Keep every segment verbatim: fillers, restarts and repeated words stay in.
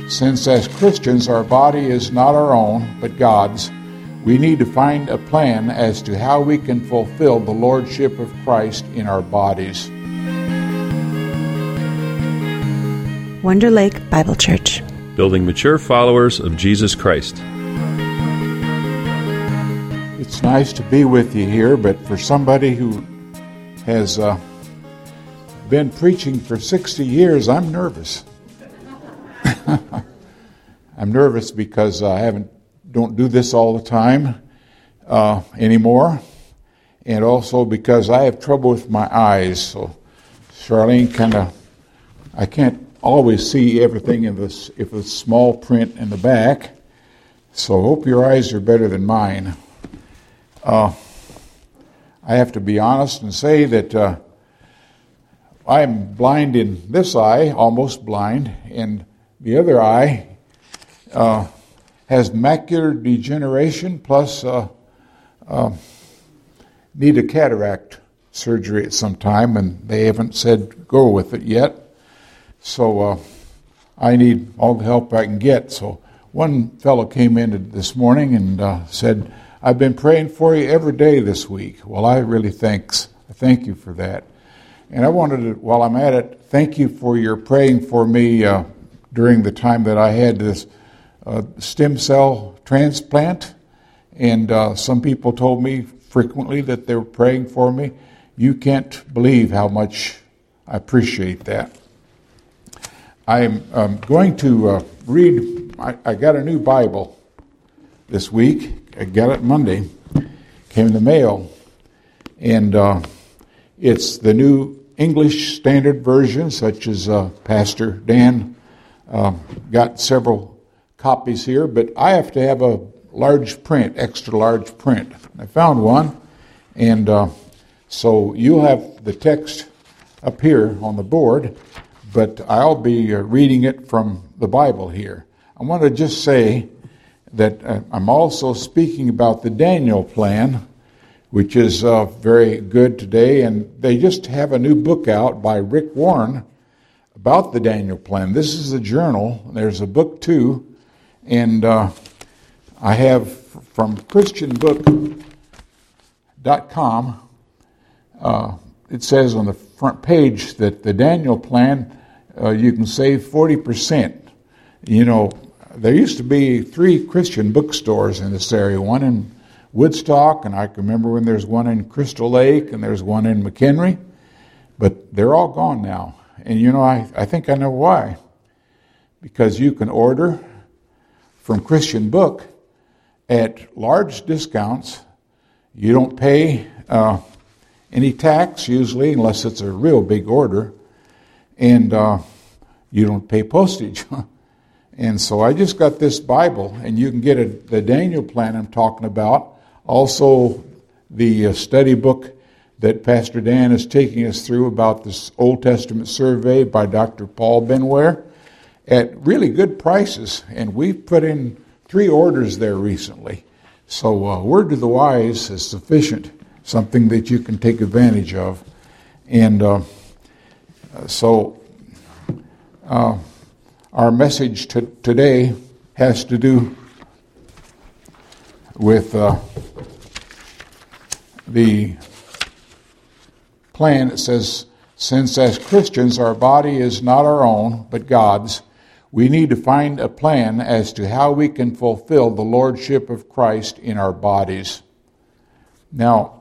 Since as Christians our body is not our own, but God's, we need to find a plan as to how we can fulfill the Lordship of Christ in our bodies. Wonder Lake Bible Church. Building mature followers of Jesus Christ. It's nice to be with you here, but for somebody who has uh, been preaching for sixty years, I'm nervous. I'm nervous because I haven't don't do this all the time uh, anymore, and also because I have trouble with my eyes. So Charlene kind of, I can't always see everything in this if it's small print in the back. So I hope your eyes are better than mine. Uh, I have to be honest and say that uh, I'm blind in this eye, almost blind, and the other eye uh, has macular degeneration plus uh, uh, need a cataract surgery at some time, and they haven't said go with it yet. So uh, I need all the help I can get. So one fellow came in this morning and uh, said, I've been praying for you every day this week. Well, I really thanks. Thank you for that. And I wanted to, while I'm at it, thank you for your praying for me uh, during the time that I had this uh, stem cell transplant. And uh, some people told me frequently that they were praying for me. You can't believe how much I appreciate that. I'm um, going to uh, read, I, I got a new Bible this week. I got it Monday, came in the mail, and uh, it's the new English Standard Version, such as uh, Pastor Dan uh, got several copies here, but I have to have a large print, extra large print. I found one, and uh, so you'll have the text up here on the board, but I'll be uh, reading it from the Bible here. I want to just say that uh, I'm also speaking about the Daniel plan, which is uh, very good today, and they just have a new book out by Rick Warren about the Daniel plan. This is a journal. There's a book too, and uh, I have from Christian book dot com, uh, it says on the front page that the Daniel plan, uh, you can save forty percent. You know, there used to be three Christian bookstores in this area, one in Woodstock, and I can remember when there's one in Crystal Lake, and there's one in McHenry, but they're all gone now. And you know, I, I think I know why. Because you can order from Christian Book at large discounts. You don't pay uh, any tax usually, unless it's a real big order, and uh, you don't pay postage. And so I just got this Bible, and you can get a, the Daniel plan I'm talking about. Also, the uh, study book that Pastor Dan is taking us through about this Old Testament survey by Doctor Paul Benware at really good prices. And we've put in three orders there recently. So uh, Word to the Wise is sufficient, something that you can take advantage of. And uh, so... Uh, Our message to today has to do with uh, the plan. It says, since as Christians our body is not our own, but God's, we need to find a plan as to how we can fulfill the Lordship of Christ in our bodies. Now,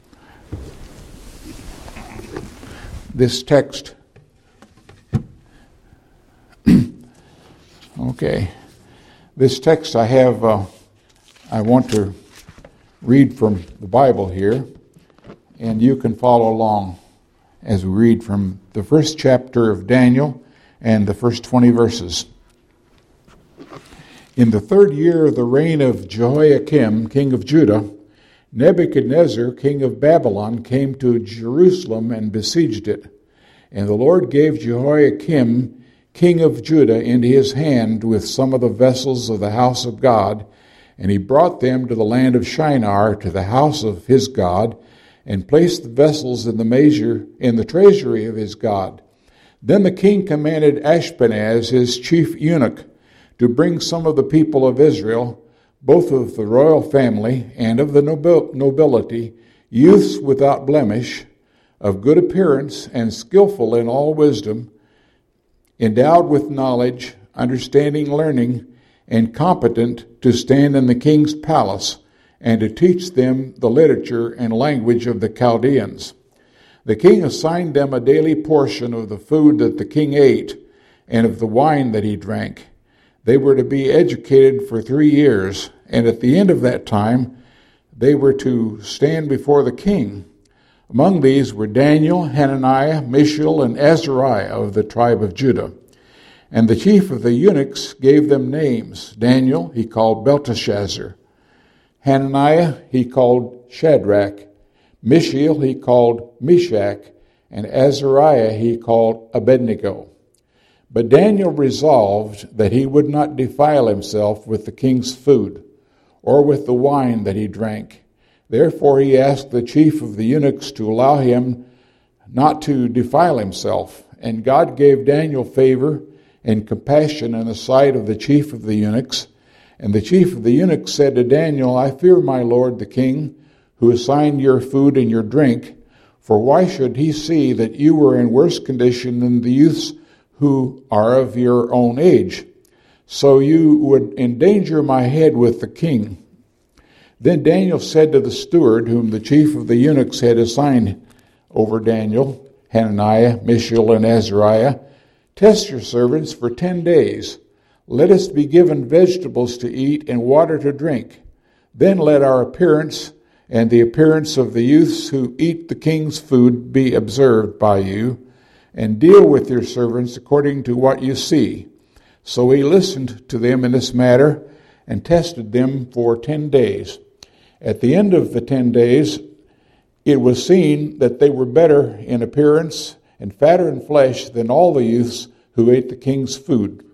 this text... Okay, this text I have, uh, I want to read from the Bible here, and you can follow along as we read from the first chapter of Daniel and the first twenty verses. In the third year of the reign of Jehoiakim, king of Judah, Nebuchadnezzar, king of Babylon, came to Jerusalem and besieged it. And the Lord gave Jehoiakim, king of Judah, into his hand with some of the vessels of the house of God, and he brought them to the land of Shinar, to the house of his God, and placed the vessels in the measure in the treasury of his God. Then the king commanded Ashpenaz, his chief eunuch, to bring some of the people of Israel, both of the royal family and of the nobil- nobility, youths without blemish, of good appearance and skillful in all wisdom, endowed with knowledge, understanding, learning, and competent to stand in the king's palace and to teach them the literature and language of the Chaldeans. The king assigned them a daily portion of the food that the king ate and of the wine that he drank. They were to be educated for three years, and at the end of that time, they were to stand before the king. Among these were Daniel, Hananiah, Mishael, and Azariah of the tribe of Judah. And the chief of the eunuchs gave them names. Daniel he called Belteshazzar. Hananiah he called Shadrach. Mishael he called Meshach. And Azariah he called Abednego. But Daniel resolved that he would not defile himself with the king's food, or with the wine that he drank. Therefore he asked the chief of the eunuchs to allow him not to defile himself. And God gave Daniel favor and compassion in the sight of the chief of the eunuchs. And the chief of the eunuchs said to Daniel, I fear my lord the king, who assigned your food and your drink, for why should he see that you were in worse condition than the youths who are of your own age? So you would endanger my head with the king. Then Daniel said to the steward, whom the chief of the eunuchs had assigned over Daniel, Hananiah, Mishael, and Azariah, test your servants for ten days. Let us be given vegetables to eat and water to drink. Then let our appearance and the appearance of the youths who eat the king's food be observed by you, and deal with your servants according to what you see. So he listened to them in this matter and tested them for ten days. At the end of the ten days, it was seen that they were better in appearance and fatter in flesh than all the youths who ate the king's food.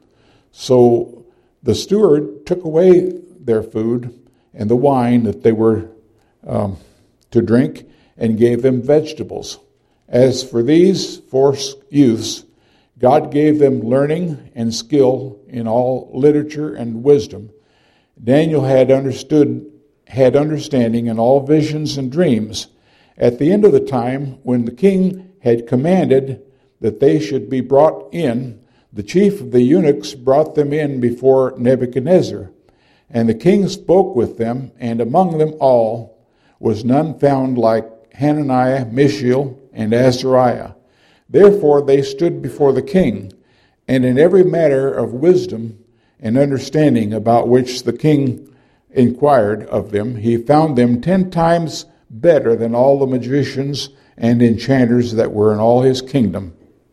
So the steward took away their food and the wine that they were um, to drink and gave them vegetables. As for these four youths, God gave them learning and skill in all literature and wisdom. Daniel had understood, had understanding in all visions and dreams. At the end of the time, when the king had commanded that they should be brought in, the chief of the eunuchs brought them in before Nebuchadnezzar. And the king spoke with them, and among them all was none found like Hananiah, Mishael, and Azariah. Therefore they stood before the king, and in every matter of wisdom and understanding about which the king inquired of them, he found them ten times better than all the magicians and enchanters that were in all his kingdom.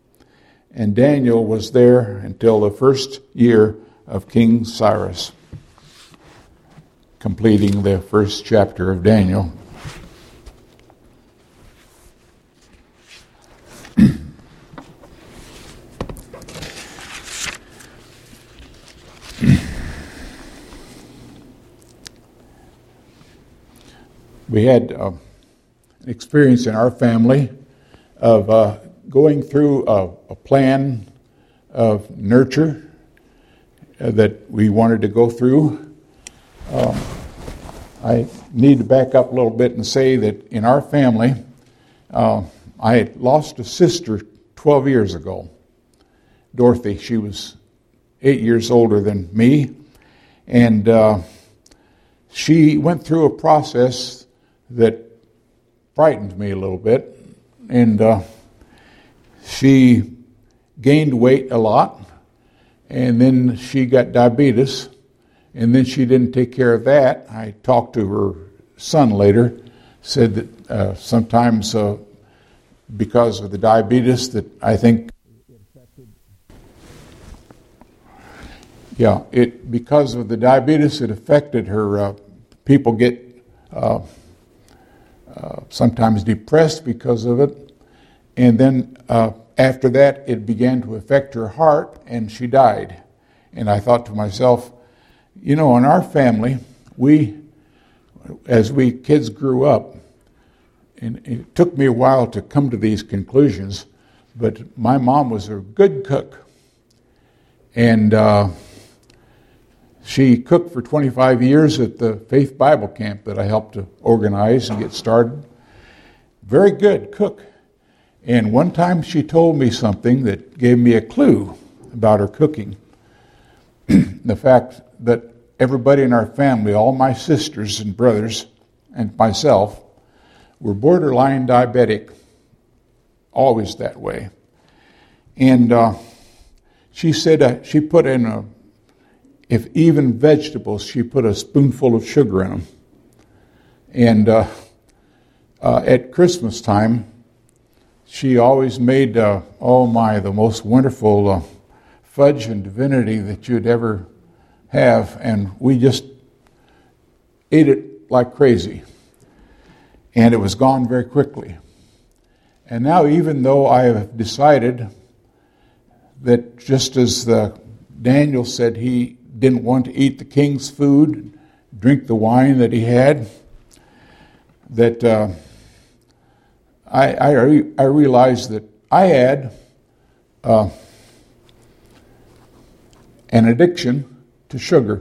And Daniel was there until the first year of King Cyrus, completing the first chapter of Daniel. We had uh, an experience in our family of uh, going through a, a plan of nurture uh, that we wanted to go through. Um, I need to back up a little bit and say that in our family, uh, I had lost a sister twelve years ago, Dorothy. She was eight years older than me, and uh, she went through a process that frightened me a little bit, and uh, she gained weight a lot, and then she got diabetes, and then she didn't take care of that. I talked to her son later, said that uh, sometimes uh, because of the diabetes that I think yeah, it because of the diabetes it affected her. Uh, people get uh, Uh, sometimes depressed because of it. And then uh, after that, it began to affect her heart, and she died. And I thought to myself, you know, in our family, we, as we kids grew up, and it took me a while to come to these conclusions, but my mom was a good cook. And uh, She cooked for twenty-five years at the Faith Bible Camp that I helped to organize and get started. Very good cook. And one time she told me something that gave me a clue about her cooking. The fact that everybody in our family, all my sisters and brothers and myself, were borderline diabetic, always that way. And uh, she said uh, she put in a, if even vegetables, she put a spoonful of sugar in them. And uh, uh, at Christmas time, she always made, uh, oh my, the most wonderful uh, fudge and divinity that you'd ever have. And we just ate it like crazy. And it was gone very quickly. And now, even though I have decided that just as the Daniel said he didn't want to eat the king's food, drink the wine that he had, that uh, I, I, re- I realized that I had uh, an addiction to sugar.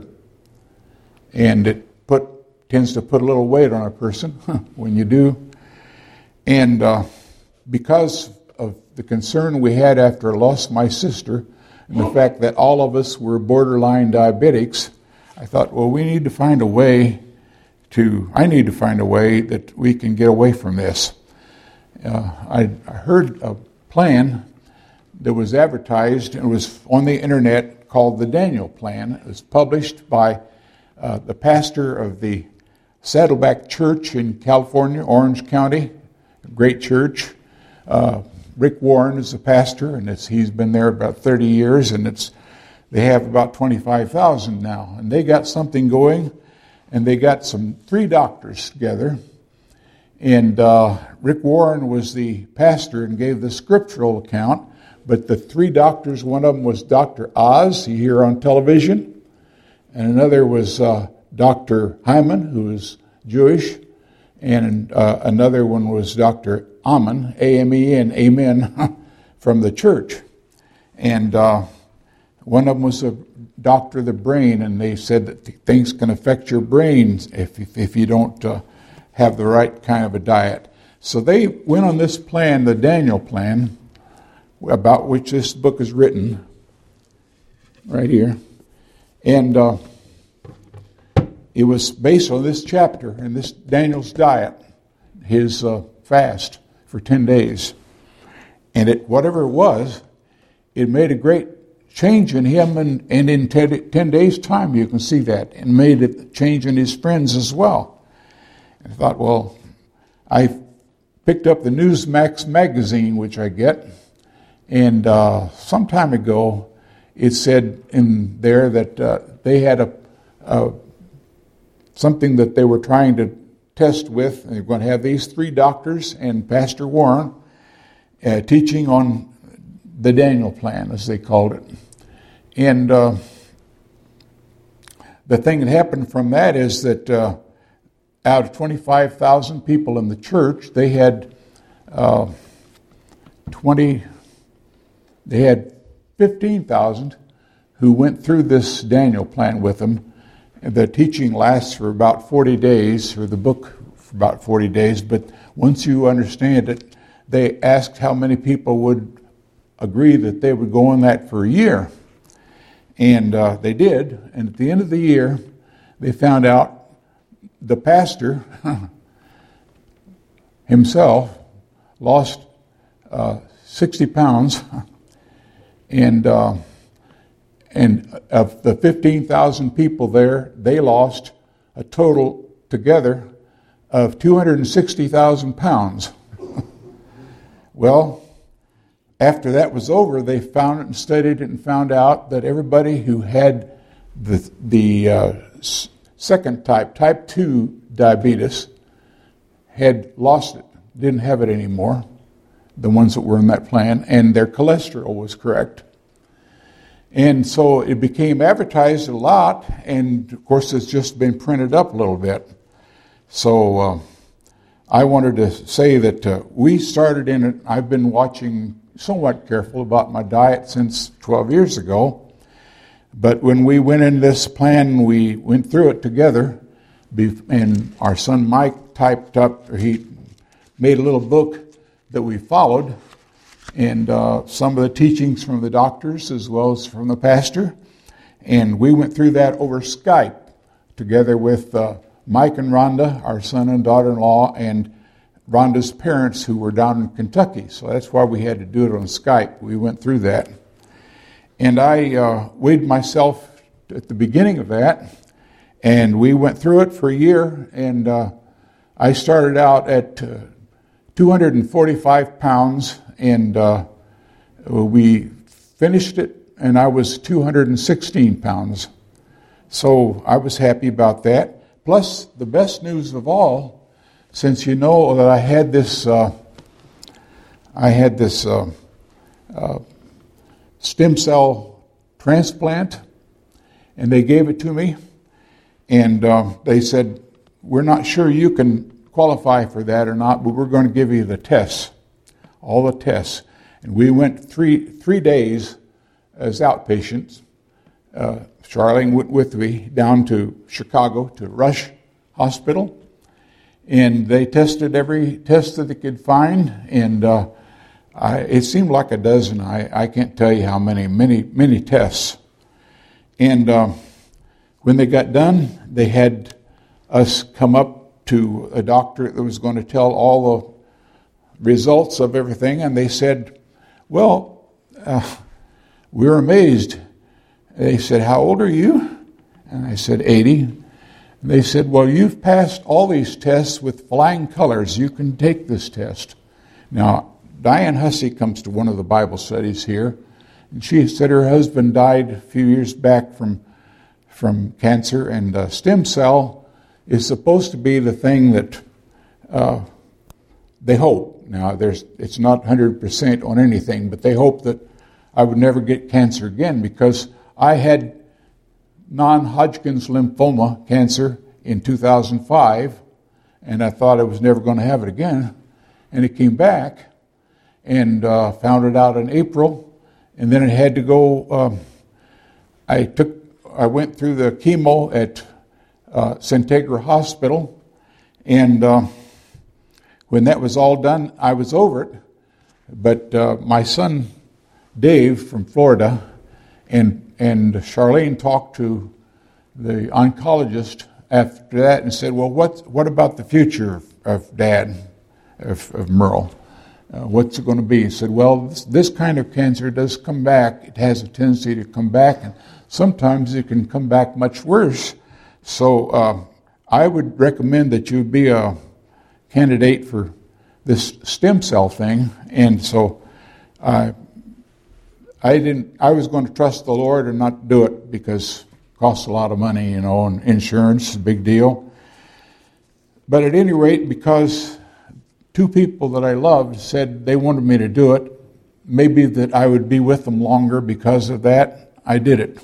And it put tends to put a little weight on a person when you do. And uh, because of the concern we had after I lost my sister, and the fact that all of us were borderline diabetics, I thought, well, we need to find a way to, I need to find a way that we can get away from this. Uh, I, I heard a plan that was advertised, and it was on the internet, called the Daniel Plan. It was published by uh, the pastor of the Saddleback Church in California, Orange County, a great church. Uh, Rick Warren is the pastor, and it's, he's been there about thirty years, and it's they have about twenty-five thousand now. And they got something going, and they got some three doctors together. And uh, Rick Warren was the pastor and gave the scriptural account, but the three doctors, one of them was Doctor Oz, you hear on television, and another was uh, Doctor Hyman, who is Jewish, and uh, another one was Doctor Amen, A M E N, Amen, from the church. And uh, one of them was a doctor of the brain, and they said that things can affect your brain if, if, if you don't uh, have the right kind of a diet. So they went on this plan, the Daniel Plan, about which this book is written, right here. And uh, it was based on this chapter and this Daniel's diet, his uh, fast for ten days. And it, whatever it was, it made a great change in him, and, and in ten, ten days' time you can see that, and made a change in his friends as well. I thought, well, I picked up the Newsmax magazine, which I get, and uh, some time ago it said in there that uh, they had a, a something that they were trying to test with. They're going to have these three doctors and Pastor Warren uh, teaching on the Daniel Plan, as they called it. And uh, the thing that happened from that is that uh, out of twenty-five thousand people in the church, they had uh, twenty. They had fifteen thousand who went through this Daniel Plan with them. The teaching lasts for about forty days, or the book for about forty days, but once you understand it, they asked how many people would agree that they would go on that for a year. And uh, they did, and at the end of the year, they found out the pastor himself lost uh, sixty pounds, and uh, and of the fifteen thousand people there, they lost a total together of two hundred sixty thousand pounds. Well, after that was over, they found it and studied it and found out that everybody who had the the uh, second type, type two diabetes, had lost it, didn't have it anymore, the ones that were in that plan, and their cholesterol was correct. And so it became advertised a lot, and of course it's just been printed up a little bit. So uh, I wanted to say that uh, we started in it. I've been watching somewhat careful about my diet since twelve years ago. But when we went in this plan, we went through it together, and our son Mike typed up, or he made a little book that we followed, and uh, some of the teachings from the doctors as well as from the pastor. And we went through that over Skype together with uh, Mike and Rhonda, our son and daughter-in-law, and Rhonda's parents who were down in Kentucky. So that's why we had to do it on Skype. We went through that. And I uh, weighed myself at the beginning of that, and we went through it for a year, and uh, I started out at uh, two hundred forty-five pounds, and uh, we finished it, and I was two hundred sixteen pounds. So I was happy about that. Plus, the best news of all, since you know that I had this, uh, I had this uh, uh, stem cell transplant, and they gave it to me, and uh, they said, we're not sure you can qualify for that or not, but we're going to give you the tests, all the tests. And we went three three days as outpatients. Uh, Charlene went with me down to Chicago to Rush Hospital, and they tested every test that they could find, and uh, I, it seemed like a dozen. I, I can't tell you how many, many, many tests. And uh, when they got done, they had us come up to a doctor that was going to tell all the results of everything, and they said, well, uh, we were amazed. They said, how old are you? And I said, eighty. And they said, well, you've passed all these tests with flying colors. You can take this test. Now, Diane Hussey comes to one of the Bible studies here, and she said her husband died a few years back from from cancer, and uh, stem cell is supposed to be the thing that uh, they hope. Now, there's it's not one hundred percent on anything, but they hope that I would never get cancer again, because I had non-Hodgkin's lymphoma cancer in two thousand five, and I thought I was never going to have it again, and it came back, and uh, found it out in April, and then it had to go. Um, I took, I went through the chemo at uh, Centegra Hospital, and uh, when that was all done, I was over it. But uh, my son Dave from Florida and and Charlene talked to the oncologist after that and said, "Well, what what about the future of, of Dad, of, of Merle? Uh, what's it going to be?" He said, well, this, this kind of cancer does come back. It has a tendency to come back, and sometimes it can come back much worse. So uh, I would recommend that you be a candidate for this stem cell thing. And so uh, I didn't. I was going to trust the Lord and not do it because it costs a lot of money, you know, and insurance is a big deal. But at any rate, because two people that I loved said they wanted me to do it, maybe that I would be with them longer because of that, I did it.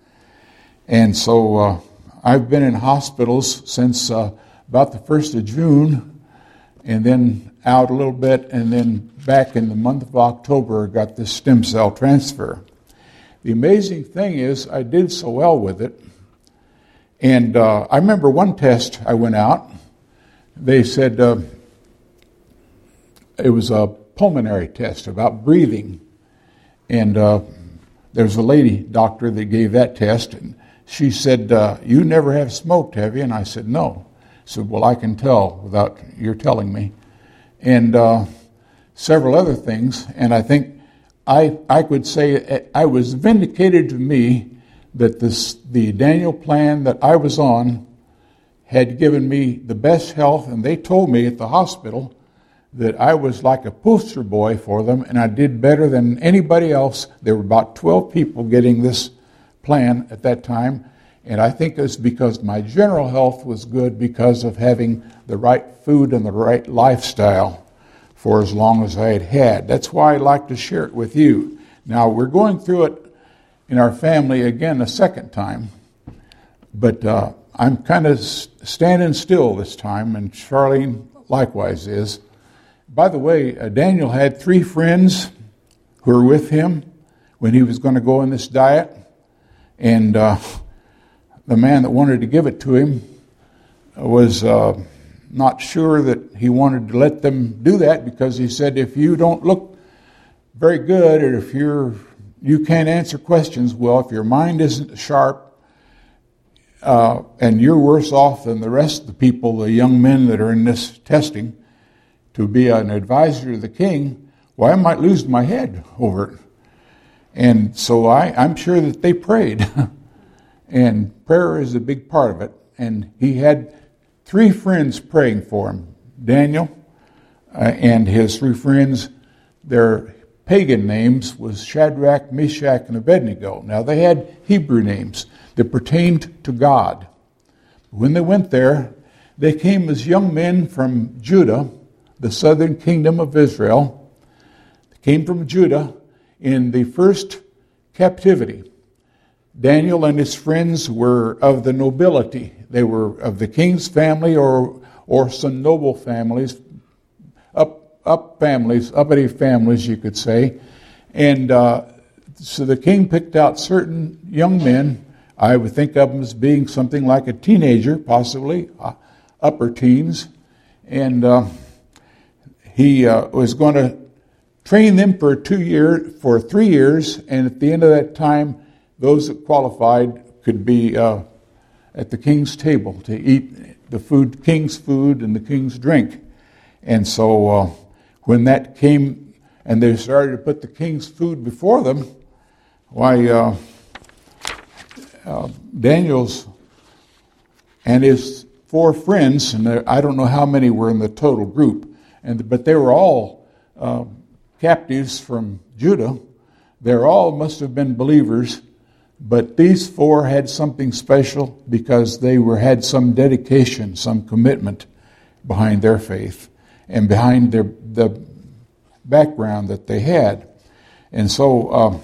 And so uh, I've been in hospitals since uh, about the first of June, and then out a little bit, and then back in the month of October, I got this stem cell transfer. The amazing thing is I did so well with it. And uh, I remember one test I went out, they said, uh, it was a pulmonary test about breathing. And uh, there was a lady doctor that gave that test, and she said, uh, you never have smoked, have you? And I said, no. She said, well, I can tell without your telling me. And uh, several other things. And I think I I could say I was vindicated to me that this the Daniel plan that I was on had given me the best health, and they told me at the hospital that I was like a poster boy for them, and I did better than anybody else. There were about twelve people getting this plan at that time, and I think it's because my general health was good because of having the right food and the right lifestyle for as long as I had had. That's why I'd like to share it with you. Now, we're going through it in our family again a second time, but uh, I'm kind of standing still this time, and Charlene likewise is. By the way, uh, Daniel had three friends who were with him when he was going to go on this diet, And uh, the man that wanted to give it to him was uh, not sure that he wanted to let them do that, because he said, if you don't look very good, or if you're you can't answer questions well, if your mind isn't sharp, uh, and you're worse off than the rest of the people, the young men that are in this testing, to be an advisor to the king, well, I might lose my head over it. And so I, I'm sure that they prayed. And prayer is a big part of it. And he had three friends praying for him. Daniel uh, and his three friends, their pagan names was Shadrach, Meshach, and Abednego. Now they had Hebrew names that pertained to God. When they went there, they came as young men from Judah, the southern kingdom of Israel. They came from Judah in the first captivity. Daniel and his friends were of the nobility. They were of the king's family, or or some noble families, up up families, uppity families, you could say. And uh, so the king picked out certain young men. I would think of them as being something like a teenager, possibly uh, upper teens, and uh, he uh, was going to train them for two year, for three years, and at the end of that time, those that qualified could be uh, at the king's table to eat the food, king's food, and the king's drink. And so uh, when that came, and they started to put the king's food before them, why uh, uh, Daniel's and his four friends, and I don't know how many were in the total group, and but they were all uh, captives from Judah. They all must have been believers, but these four had something special because they were had some dedication, some commitment behind their faith and behind their the background that they had. And so uh,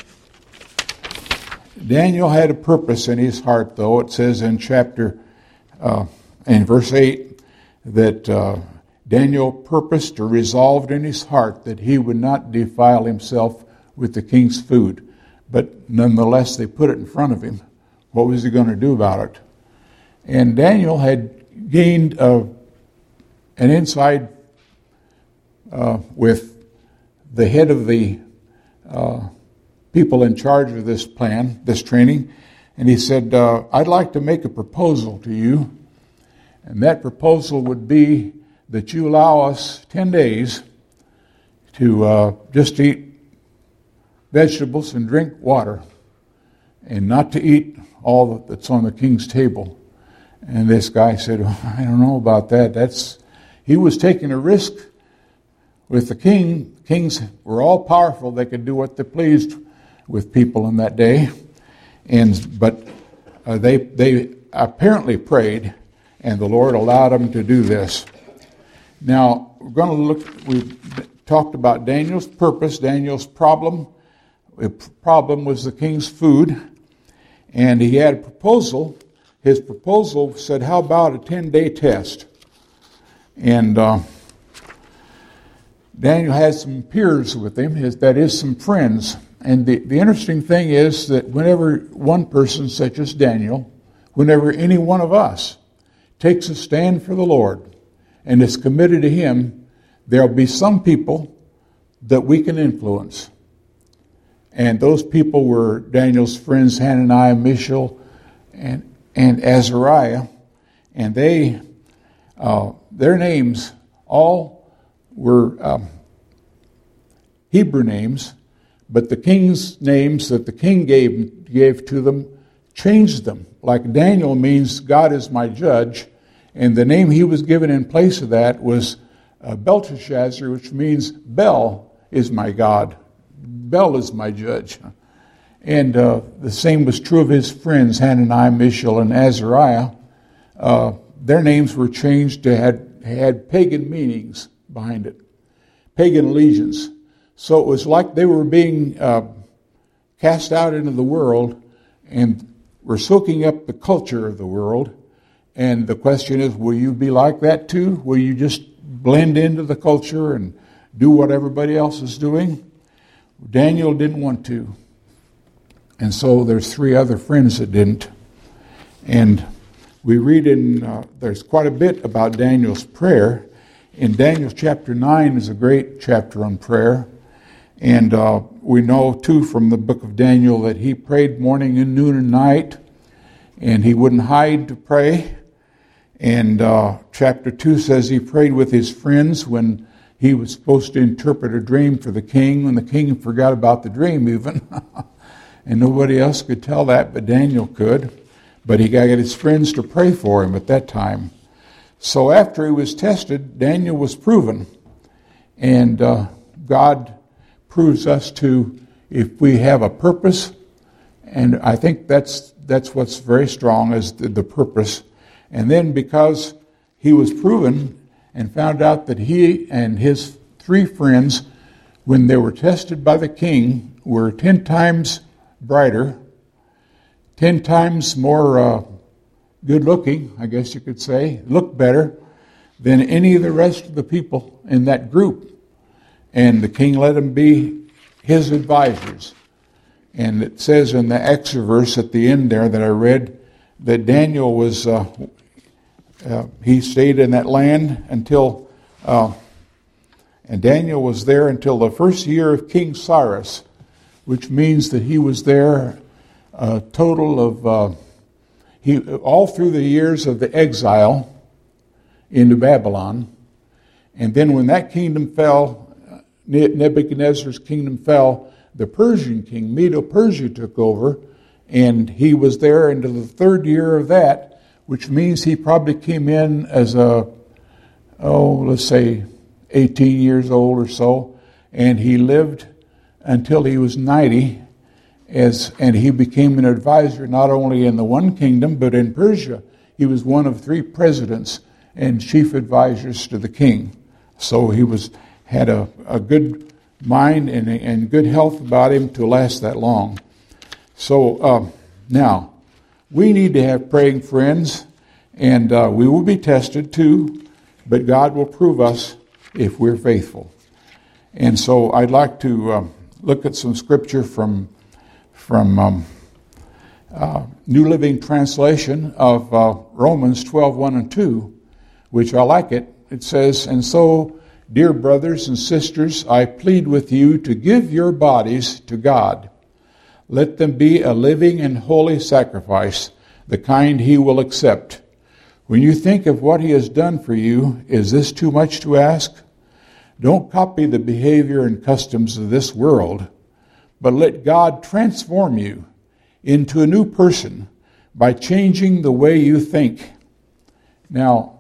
Daniel had a purpose in his heart, though. It says in chapter, uh, in verse eight, that uh, Daniel purposed or resolved in his heart that he would not defile himself with the king's food. But nonetheless, they put it in front of him. What was he going to do about it? And Daniel had gained uh, an insight uh, with the head of the uh, people in charge of this plan, this training, and he said, uh, I'd like to make a proposal to you, and that proposal would be that you allow us ten days to uh, just eat vegetables and drink water, and not to eat all that's on the king's table. And this guy said, well, I don't know about that. That's he was taking a risk with the king. Kings were all powerful. They could do what they pleased with people in that day. And but uh, they they apparently prayed, and the Lord allowed them to do this. Now, we're going to look, we talked about Daniel's purpose, Daniel's problem. The problem was the king's food, and he had a proposal. His proposal said, how about a ten-day test? And uh, Daniel had some peers with him, his, that is, some friends. And the, the interesting thing is that whenever one person, such as Daniel, whenever any one of us takes a stand for the Lord and is committed to Him, there'll be some people that we can influence. And those people were Daniel's friends, Hananiah, Mishael, and, and Azariah. And they, uh, their names all were um, Hebrew names, but the king's names that the king gave, gave to them changed them. Like Daniel means God is my judge, and the name he was given in place of that was uh, Belteshazzar, which means Bel is my God. Bel is my judge. And uh, the same was true of his friends, Hananiah, Mishael, and Azariah. Uh, their names were changed to had, had pagan meanings behind it, pagan allegiance. So it was like they were being uh, cast out into the world and were soaking up the culture of the world. And the question is, will you be like that too? Will you just blend into the culture and do what everybody else is doing? Daniel didn't want to. And so there's three other friends that didn't. And we read in, uh, there's quite a bit about Daniel's prayer. In Daniel chapter nine is a great chapter on prayer. And uh, we know, too, from the book of Daniel that he prayed morning and noon and night. And he wouldn't hide to pray. And uh, chapter two says he prayed with his friends when he was supposed to interpret a dream for the king, when the king forgot about the dream even. And nobody else could tell that, but Daniel could. But he got to get his friends to pray for him at that time. So after he was tested, Daniel was proven. And uh, God proves us to, if we have a purpose, and I think that's that's what's very strong, is the, the purpose. And then because he was proven and found out that he and his three friends, when they were tested by the king, were ten times brighter, ten times more uh, good-looking, I guess you could say, looked better than any of the rest of the people in that group. And the king let them be his advisors. And it says in the extra-verse at the end there that I read that Daniel was... Uh, Uh, he stayed in that land until, uh, and Daniel was there until the first year of King Cyrus, which means that he was there a total of, uh, he all through the years of the exile into Babylon. And then when that kingdom fell, Nebuchadnezzar's kingdom fell, the Persian king, Medo-Persia, took over, and he was there into the third year of that, which means he probably came in as a, oh, let's say eighteen years old or so, and he lived until he was ninety, as and he became an advisor not only in the one kingdom, but in Persia. He was one of three presidents and chief advisors to the king. So he was had a, a good mind and, and good health about him to last that long. So uh, now, we need to have praying friends, and uh, we will be tested too, but God will prove us if we're faithful. And so I'd like to uh, look at some scripture from from um, uh, New Living Translation of uh, Romans twelve, one and two, which I like it. It says, "And so, dear brothers and sisters, I plead with you to give your bodies to God. Let them be a living and holy sacrifice, the kind he will accept. When you think of what he has done for you, is this too much to ask? Don't copy the behavior and customs of this world, but let God transform you into a new person by changing the way you think." Now,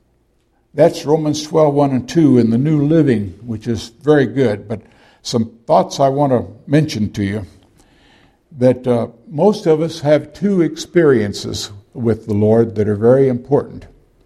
that's Romans twelve, one and two in the New Living, which is very good, but some thoughts I want to mention to you. That uh, most of us have two experiences with the Lord that are very important.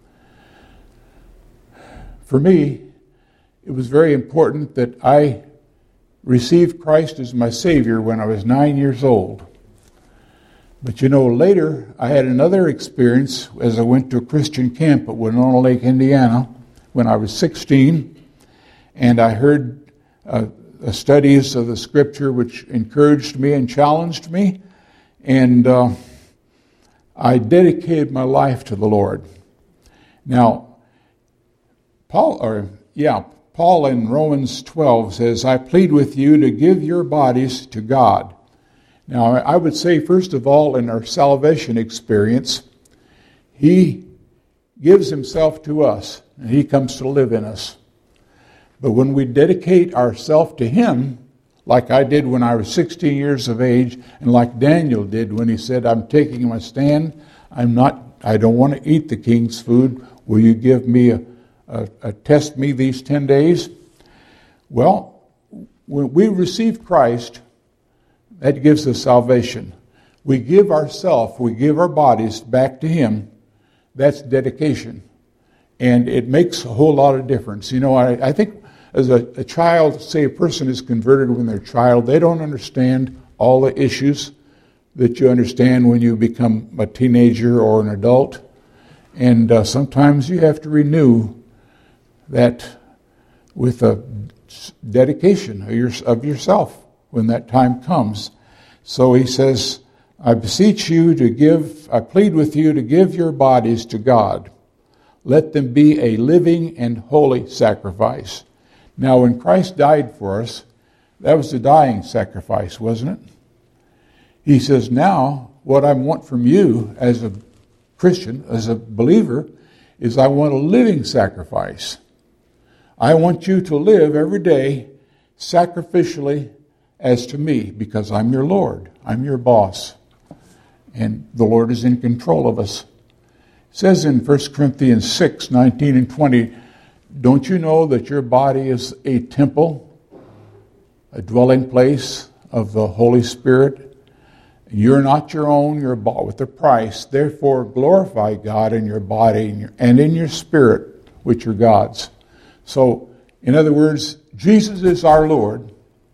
For me, it was very important that I received Christ as my Savior when I was nine years old. But you know, later I had another experience as I went to a Christian camp at Winona Lake, Indiana, when I was sixteen, and I heard uh, studies of the Scripture which encouraged me and challenged me, and uh, I dedicated my life to the Lord. Now, Paul, or yeah, Paul in Romans twelve says, "I plead with you to give your bodies to God." Now, I would say, first of all, in our salvation experience, He gives Himself to us, and He comes to live in us. But when we dedicate ourselves to Him, like I did when I was sixteen years of age, and like Daniel did when he said, "I'm taking my stand. I'm not. I don't want to eat the king's food. Will you give me a, a, a test me these ten days?" Well, when we receive Christ, that gives us salvation. We give ourselves, we give our bodies back to Him. That's dedication. And it makes a whole lot of difference. You know, I, I think as a, a child, say a person is converted when they're a child, they don't understand all the issues that you understand when you become a teenager or an adult. And uh, sometimes you have to renew that with a dedication of, your, of yourself when that time comes. So he says, I beseech you to give, I plead with you to give your bodies to God. Let them be a living and holy sacrifice. Now, when Christ died for us, that was a dying sacrifice, wasn't it? He says, now, what I want from you as a Christian, as a believer, is I want a living sacrifice. I want you to live every day sacrificially as to me, because I'm your Lord. I'm your boss. And the Lord is in control of us. It says in First Corinthians six, nineteen and twenty, don't you know that your body is a temple, a dwelling place of the Holy Spirit? You're not your own, you're bought with a price. Therefore, glorify God in your body and, your, and in your spirit, which are God's. So, in other words, Jesus is our Lord,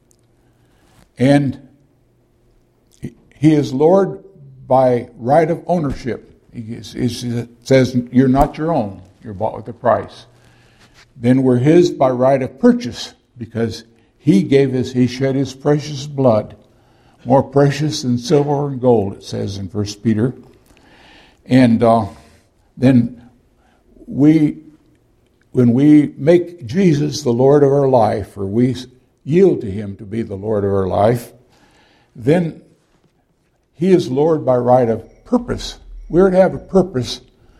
and He is Lord by right of ownership. He is, it says, you're not your own, you're bought with a price. Then we're His by right of purchase, because He gave us, He shed His precious blood, more precious than silver and gold, it says in First Peter. And uh, then we, when we make Jesus the Lord of our life, or we yield to Him to be the Lord of our life, then He is Lord by right of purpose. We're to have a purpose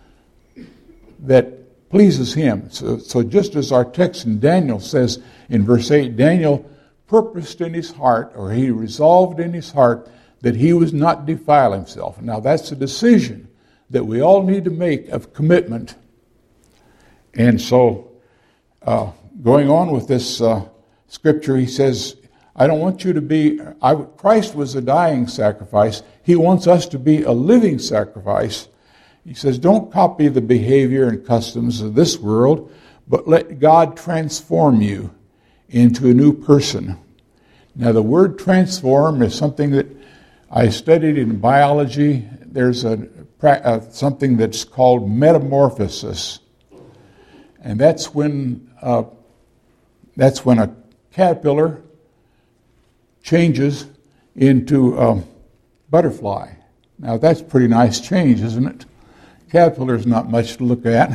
that pleases Him. So, so just as our text in Daniel says in verse eight, Daniel purposed in his heart, or he resolved in his heart, that he was not defile himself. Now that's a decision that we all need to make of commitment. And so, uh, going on with this uh, scripture, he says, I don't want you to be, I, Christ was a dying sacrifice. He wants us to be a living sacrifice. He says, don't copy the behavior and customs of this world, but let God transform you into a new person. Now, the word transform is something that I studied in biology. There's a, a something that's called metamorphosis, and that's when uh, that's when a caterpillar changes into a butterfly. Now, that's a pretty nice change, isn't it? Caterpillar's not much to look at,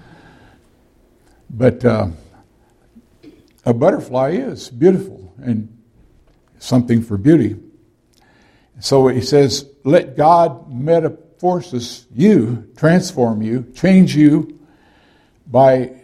but uh, a butterfly is beautiful and something for beauty. So he says, let God metamorphose you, transform you, change you by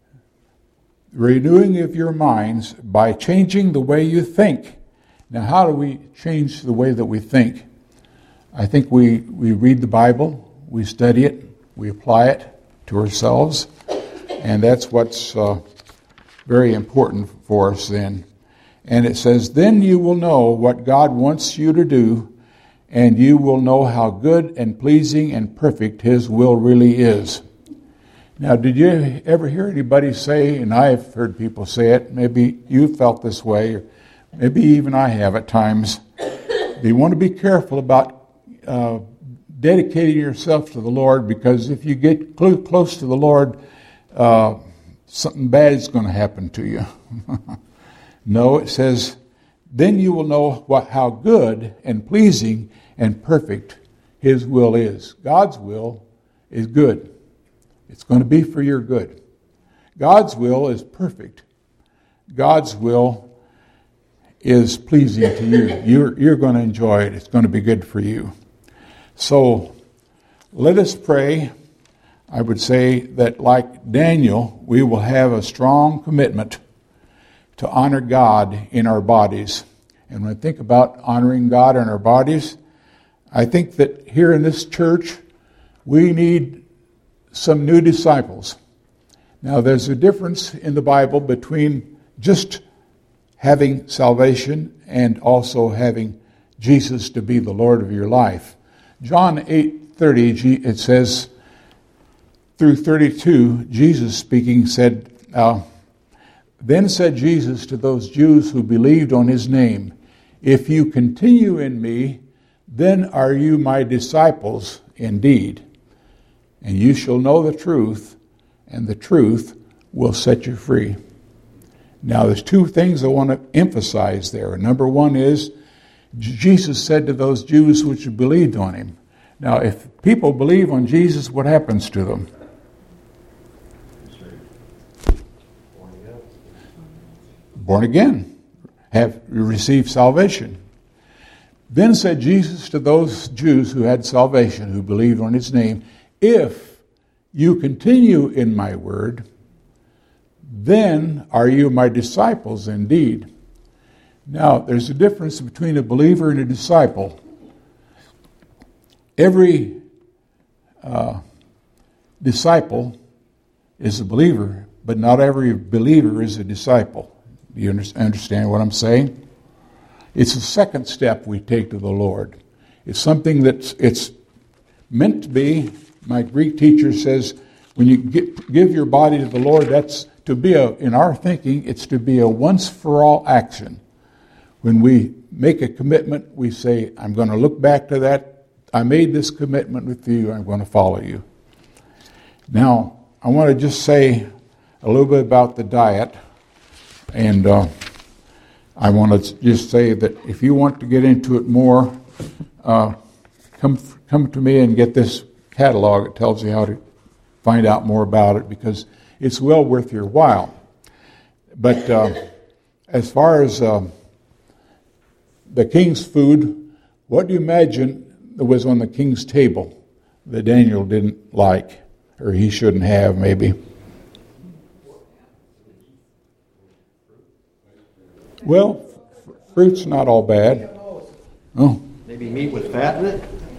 renewing of your minds, by changing the way you think. Now, how do we change the way that we think? I think we, we read the Bible, we study it, we apply it to ourselves, and that's what's uh, very important for us then. And it says, then you will know what God wants you to do, and you will know how good and pleasing and perfect His will really is. Now, did you ever hear anybody say, and I've heard people say it, maybe you felt this way, or maybe even I have at times, you want to be careful about uh, dedicating yourself to the Lord, because if you get cl- close to the Lord, uh, something bad is going to happen to you. No, it says, then you will know what, how good and pleasing and perfect His will is. God's will is good. It's going to be for your good. God's will is perfect. God's will is pleasing to you. You're, you're going to enjoy it. It's going to be good for you. So let us pray. I would say that like Daniel, we will have a strong commitment to honor God in our bodies. And when I think about honoring God in our bodies, I think that here in this church, we need some new disciples. Now, there's a difference in the Bible between just having salvation and also having Jesus to be the Lord of your life. John eight thirty, it says, through thirty-two, Jesus speaking said, uh, then said Jesus to those Jews who believed on His name, if you continue in me, then are you my disciples indeed, and you shall know the truth, and the truth will set you free. Now, there's two things I want to emphasize there. Number one is, Jesus said to those Jews which had believed on him. Now, if people believe on Jesus, what happens to them? Born again, have received salvation. Then said Jesus to those Jews who had salvation, who believed on his name, if you continue in my word, then are you my disciples indeed. Now, there's a difference between a believer and a disciple. Every uh, disciple is a believer, but not every believer is a disciple. Do you understand what I'm saying? It's a second step we take to the Lord. It's something that's it's meant to be. My Greek teacher says, when you get, give your body to the Lord, that's to be a, in our thinking, it's to be a once-for-all action. When we make a commitment, we say, I'm going to look back to that. I made this commitment with you. I'm going to follow you. Now, I want to just say a little bit about the diet. And uh, I want to just say that if you want to get into it more, uh, come come to me and get this catalog. It tells you how to find out more about it, because it's well worth your while. But uh, as far as uh, the king's food, what do you imagine that was on the king's table that Daniel didn't like, or he shouldn't have maybe? Well, f- fruit's not all bad. Oh. Maybe meat with fat in it?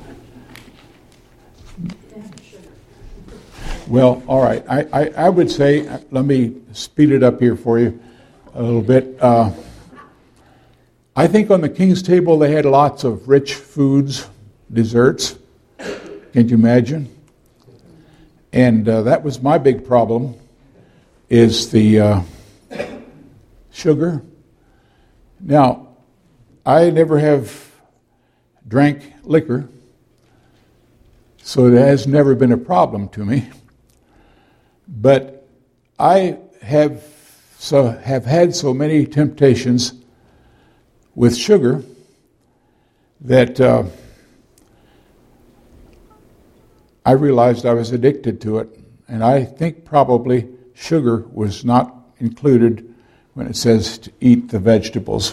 Well, all right. I, I, I would say, let me speed it up here for you a little bit. Uh, I think on the king's table they had lots of rich foods, desserts. Can't you imagine? And uh, that was my big problem, is the uh, sugar. Now, I never have drank liquor, so it has never been a problem to me. But I have so have had so many temptations with sugar that uh, I realized I was addicted to it. And I think probably sugar was not included when it says to eat the vegetables.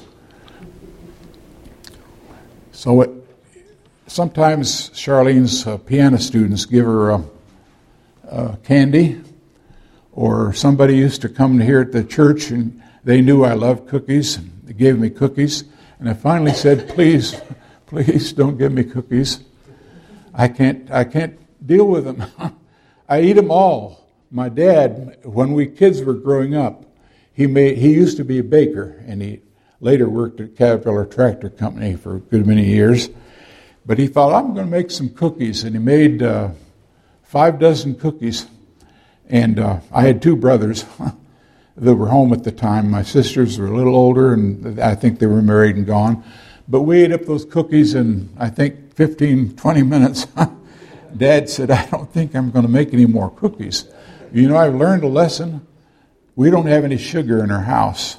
So it, sometimes Charlene's uh, piano students give her uh, uh, candy, or somebody used to come here at the church and they knew I loved cookies. They gave me cookies, and I finally said, please, please don't give me cookies. I can't, I can't deal with them. I eat them all. My dad, when we kids were growing up, He made. He used to be a baker, and he later worked at Caterpillar Tractor Company for a good many years. But he thought, I'm going to make some cookies, and he made uh, five dozen cookies. And uh, I had two brothers that were home at the time. My sisters were a little older, and I think they were married and gone. But we ate up those cookies in, I think, fifteen, twenty minutes. Dad said, I don't think I'm going to make any more cookies. You know, I've learned a lesson. We don't have any sugar in our house.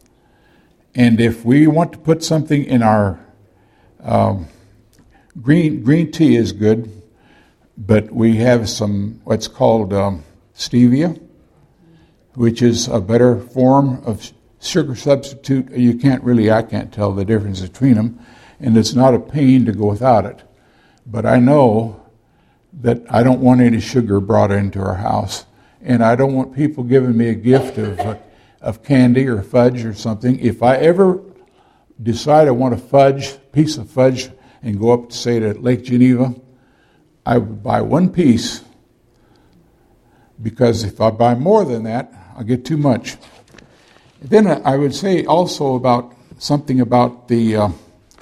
And if we want to put something in our um, green green tea is good, but we have some what's called um, stevia, which is a better form of sugar substitute. You can't really, I can't tell the difference between them, and it's not a pain to go without it. But I know that I don't want any sugar brought into our house. And I don't want people giving me a gift of uh, of candy or fudge or something. If I ever decide I want a fudge, piece of fudge, and go up to, say, to Lake Geneva, I would buy one piece, because if I buy more than that, I'll get too much. Then I would say also about something about the uh,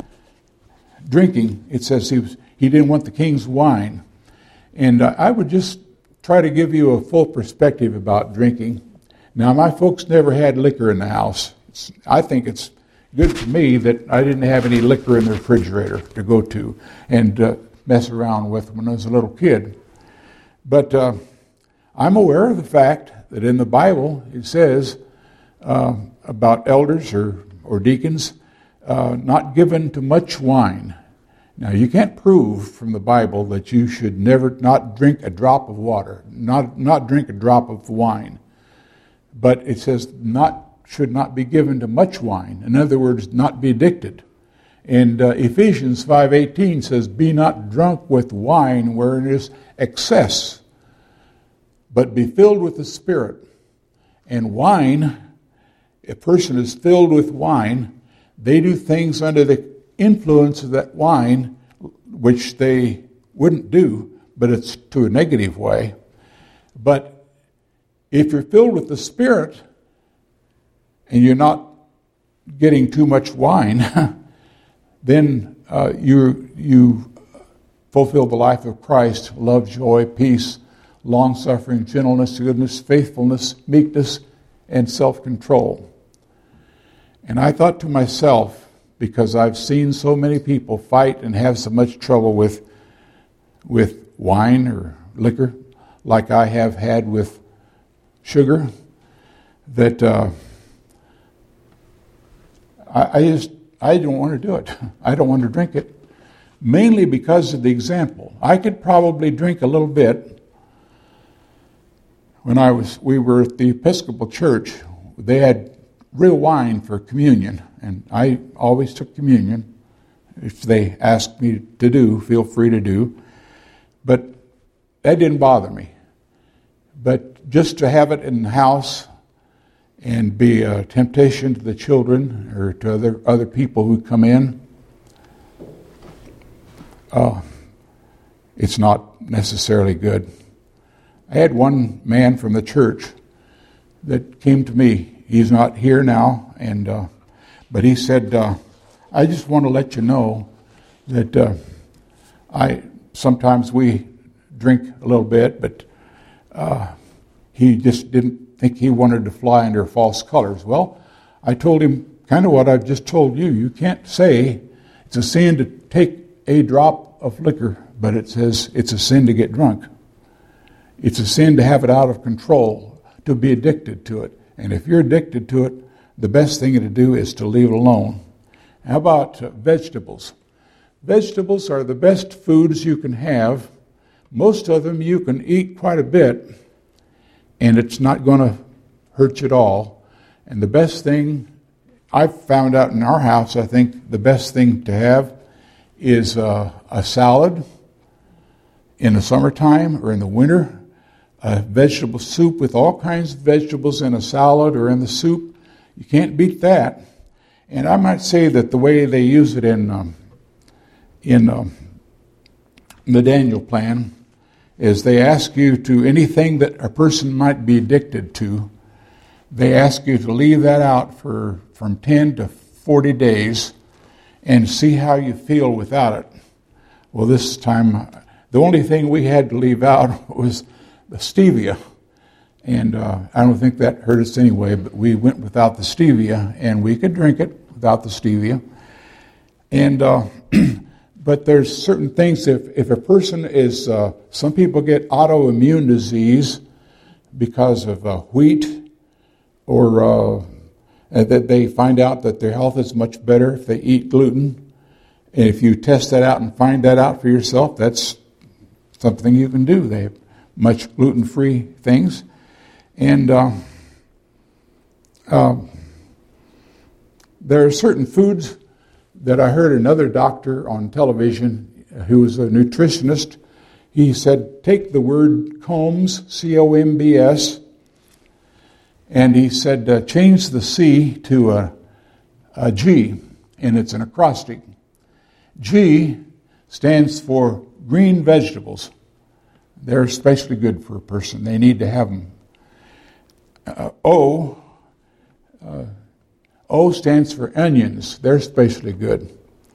drinking. It says he was, he didn't want the king's wine. And uh, I would just try to give you a full perspective about drinking. Now, my folks never had liquor in the house. It's, I think it's good for me that I didn't have any liquor in the refrigerator to go to and uh, mess around with when I was a little kid. But uh, I'm aware of the fact that in the Bible it says uh, about elders or, or deacons uh, not given to much wine. Now, you can't prove from the Bible that you should never not drink a drop of water, not not drink a drop of wine. But it says not should not be given to much wine. In other words, not be addicted. And uh, Ephesians five eighteen says, "Be not drunk with wine wherein is excess, but be filled with the Spirit." And wine, a person is filled with wine, they do things under the influence of that wine, which they wouldn't do, but it's to a negative way. But if you're filled with the Spirit and you're not getting too much wine, then uh, you you fulfill the life of Christ: love, joy, peace, long-suffering, gentleness, goodness, faithfulness, meekness, and self-control. And I thought to myself, because I've seen so many people fight and have so much trouble with with wine or liquor, like I have had with sugar, that uh, I, I just I don't want to do it. I don't want to drink it, mainly because of the example. I could probably drink a little bit. When I was, we were at the Episcopal Church. They had real wine for communion, and I always took communion. If they asked me to do, feel free to do. But that didn't bother me. But just to have it in the house and be a temptation to the children or to other other people who come in, uh, it's not necessarily good. I had one man from the church that came to me. He's not here now, and uh, but he said, uh, "I just want to let you know that uh, I sometimes we drink a little bit, but uh, he just didn't think he wanted to fly under false colors." Well, I told him kind of what I've just told you. You can't say it's a sin to take a drop of liquor, but it says it's a sin to get drunk. It's a sin to have it out of control, to be addicted to it. And if you're addicted to it, the best thing to do is to leave it alone. How about uh, vegetables? Vegetables are the best foods you can have. Most of them you can eat quite a bit, and it's not going to hurt you at all. And the best thing I've found out in our house, I think the best thing to have is uh, a salad in the summertime or in the winter. A vegetable soup with all kinds of vegetables in a salad or in the soup. You can't beat that. And I might say that the way they use it in um, in um, the Daniel plan is they ask you to, anything that a person might be addicted to, they ask you to leave that out for from ten to forty days and see how you feel without it. Well, this time, the only thing we had to leave out was the stevia, and uh, I don't think that hurt us anyway, but we went without the stevia, and we could drink it without the stevia. And uh, but there's certain things, if, if a person is, uh, some people get autoimmune disease because of uh, wheat, or uh, that they find out that their health is much better if they eat gluten. And if you test that out and find that out for yourself, that's something you can do. They have much gluten-free things. And uh, uh, there are certain foods that I heard another doctor on television who was a nutritionist. He said, take the word combs, C O M B S, and he said, uh, change the C to a, a G, and it's an acrostic. G stands for green vegetables. They're especially good for a person. They need to have them. Uh, o, uh, O stands for onions. They're especially good.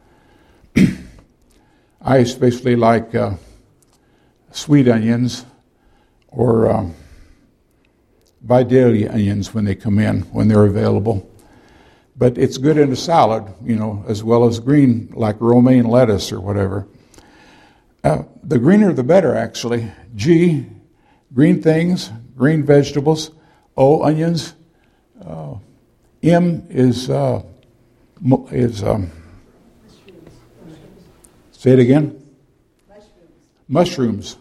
I especially like uh, sweet onions or um, Vidalia onions when they come in, when they're available. But it's good in a salad, you know, as well as green, like romaine lettuce or whatever. Uh, the greener the better, actually. G, green things, green vegetables. O, onions. Uh, M is uh, is um, say it again. Mushrooms.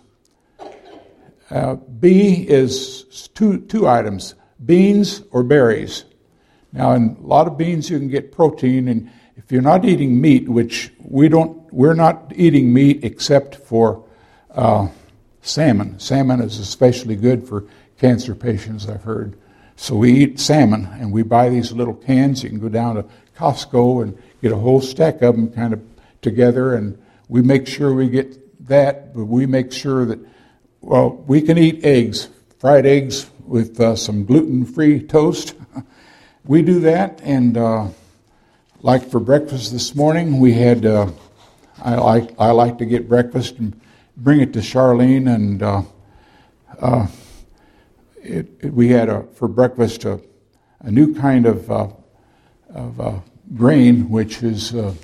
Uh, B is two two items: beans or berries. Now, in a lot of beans, you can get protein, and if you're not eating meat, which we don't, we're not eating meat except for uh, salmon. Salmon is especially good for cancer patients, I've heard. So we eat salmon, and we buy these little cans. You can go down to Costco and get a whole stack of them kind of together, and we make sure we get that, but we make sure that, well, we can eat eggs, fried eggs with uh, some gluten-free toast. We do that, and uh, like for breakfast this morning, we had, uh, I like I like to get breakfast and bring it to Charlene, and uh, uh, it, it, we had a, for breakfast a, a new kind of uh, of uh, grain, which is uh,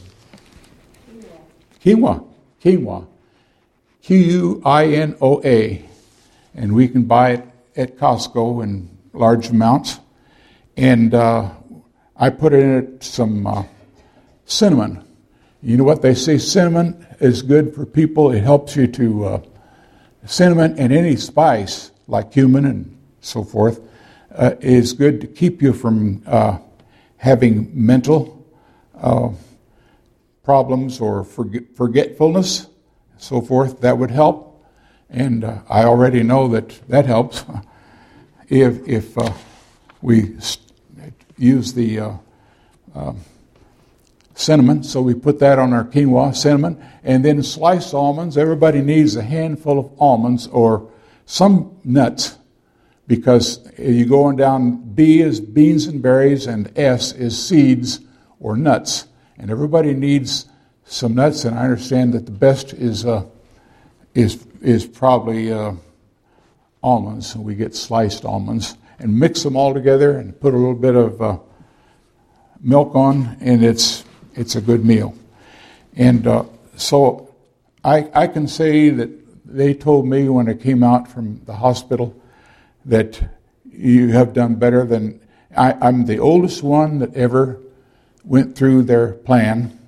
quinoa, quinoa, Q U I N O A, and we can buy it at Costco in large amounts. And uh, I put in it some uh, cinnamon. You know what they say? Cinnamon is good for people. It helps you to, uh, cinnamon and any spice, like cumin and so forth, uh, is good to keep you from uh, having mental uh, problems or forget, forgetfulness, so forth. That would help. And uh, I already know that that helps. if if uh, we st- use the uh, uh, cinnamon, so we put that on our quinoa, cinnamon, and then sliced almonds. Everybody needs a handful of almonds or some nuts, because you go on down, B is beans and berries, and S is seeds or nuts. And everybody needs some nuts, and I understand that the best is uh, is is probably uh, almonds. We get sliced almonds and mix them all together and put a little bit of uh, milk on, and it's it's a good meal. And uh, so I I can say that they told me when I came out from the hospital that you have done better than, I, I'm the oldest one that ever went through their plan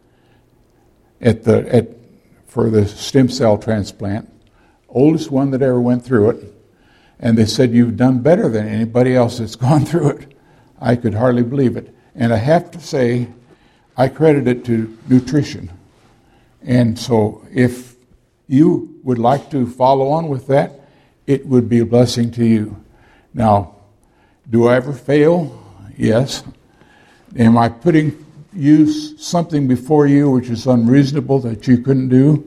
at the at for the stem cell transplant. Oldest one that ever went through it. And they said, you've done better than anybody else that's gone through it. I could hardly believe it. And I have to say, I credit it to nutrition. And so if you would like to follow on with that, it would be a blessing to you. Now, do I ever fail? Yes. Am I putting you something before you which is unreasonable that you couldn't do?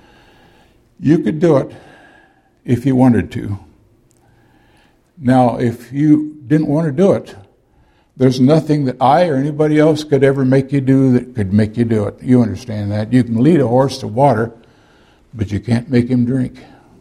You could do it if you wanted to. Now, if you didn't want to do it, there's nothing that I or anybody else could ever make you do that could make you do it. You understand that. You can lead a horse to water, but you can't make him drink.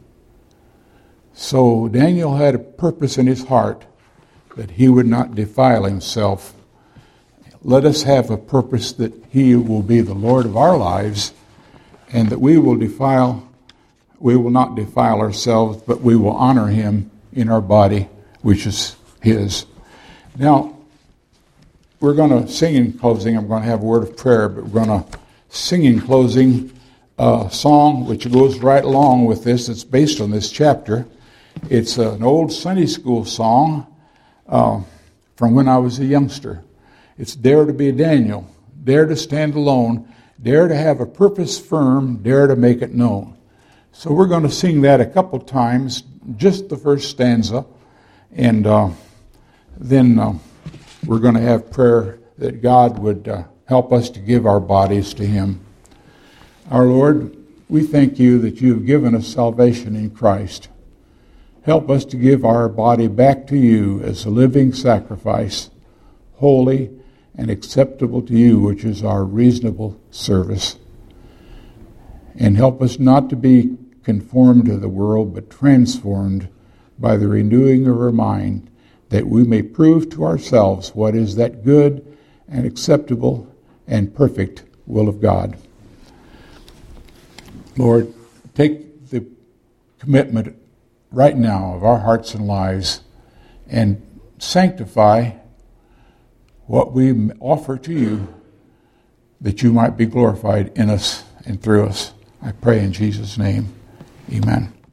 So Daniel had a purpose in his heart that he would not defile himself. Let us have a purpose that he will be the Lord of our lives, and that we will defile, we will not defile ourselves, but we will honor him in our body, which is his. Now, we're going to sing in closing. I'm going to have a word of prayer, but we're going to sing in closing a song which goes right along with this. It's based on this chapter. It's an old Sunday school song uh, from when I was a youngster. It's Dare to be Daniel, dare to stand alone, dare to have a purpose firm, dare to make it known. So we're going to sing that a couple times, just the first stanza, and uh, then uh, we're going to have prayer that God would uh, help us to give our bodies to him. Our Lord, we thank you that you have given us salvation in Christ. Help us to give our body back to you as a living sacrifice, holy and acceptable to you, which is our reasonable service. And help us not to be conformed to the world, but transformed by the renewing of our mind, that we may prove to ourselves what is that good and acceptable and perfect will of God. Lord, take the commitment right now of our hearts and lives and sanctify what we offer to you that you might be glorified in us and through us. I pray in Jesus' name. Amen.